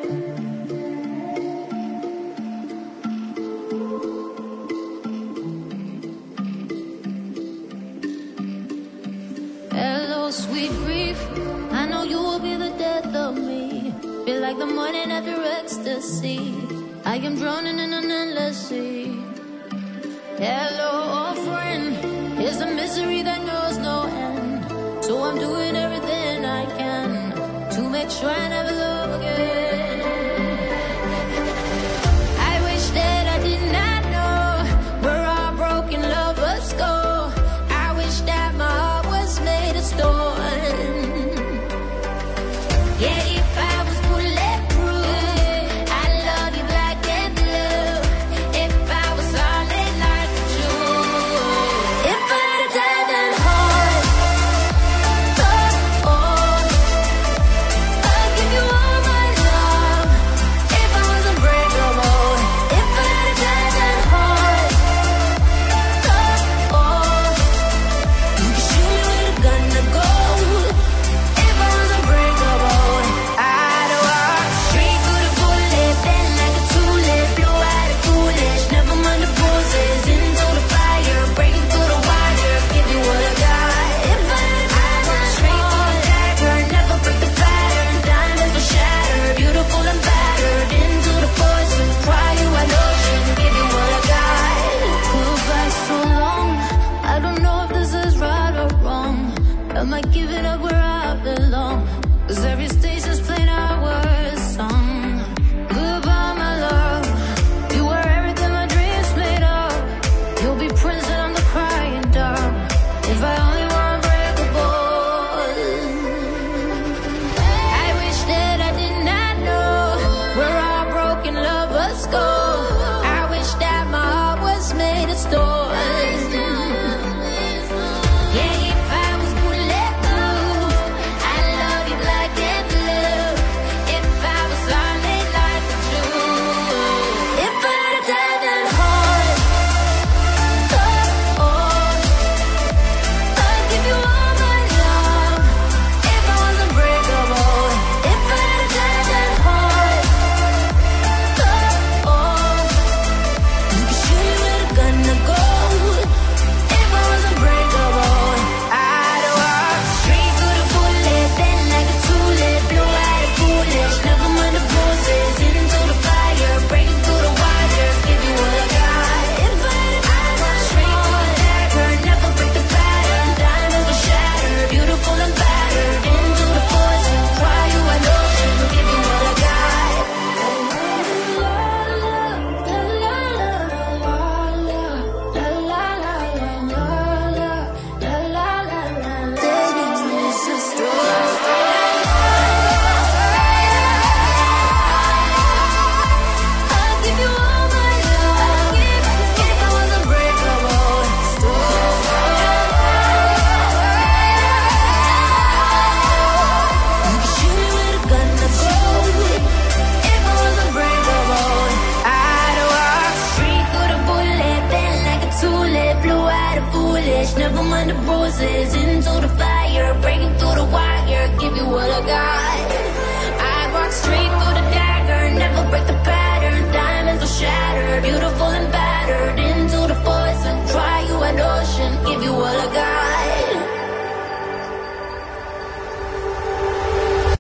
Hello, sweet grief. I know you will be the death of me. Feel like the morning after ecstasy. I am drowning in an endless sea. Hello, old friend. Here's a misery that knows no end. So I'm doing everything I can to make sure I never love again. I wish that I did not know where our broken lovers go. I wish that my heart was made of stone. Yeah, if I was bulletproof, I'd love you black and blue. If I was solid like a Jew, if I had a diamond heart, oh, oh, I'd give you all my love. If I was unbreakable, if I had a diamond heart, oh, oh, you could shoot me with a gun to go. If I was unbreakable, I'd walk straight through the bullet, bend like a tulip, blue eyed and foolish, never mind the bruises, into the fire, breaking through the wire, give you what I got. If I had a diamond straight through the dagger, never break the pattern, diamonds will shatter, beautiful and battered, into the poison, cry you an ocean, give you what I got. Goodbye so long, I don't know if this is right or wrong. Am I giving up where I belong? 'Cause every station's playing our song. Goodbye, my love. You were everything my dreams made of. You'll be Prince and I'm the crying dove. If I only were unbreakable. I wish that I did not know where our broken lovers go. I wish that my heart was made of stone. Yeah, if I was bulletproof, I'd love you black and blue. If I was solid like a Jew, if I had a diamond heart, oh, oh, I'd give you all my love. If I was unbreakable, if I had a diamond heart, oh, oh, you could shoot me with a gun to go. If I was unbreakable, I'd walk straight through the bullet, bend like a tulip, blue eyed and foolish, never mind the bruises, into the fire, breaking through the wire, give you what I got. If I had a diamond straight through the dagger, never break the pattern, diamonds will shatter, beautiful and battered, into the poison, cry you an ocean, give you what I got. I'll give you all my love. If I was unbreakable, you could shoot me with a gun to go. If I was unbreakable, I'd walk straight through the bullet, bend like a tulip, blue eyed and foolish, never mind the bruises, into the fire, breaking through the wire, give you what I got. I'd walk straight through the dagger, never break the pattern, diamonds will shatter, beautiful and battered, into the poison, cry you an ocean, give you what I got.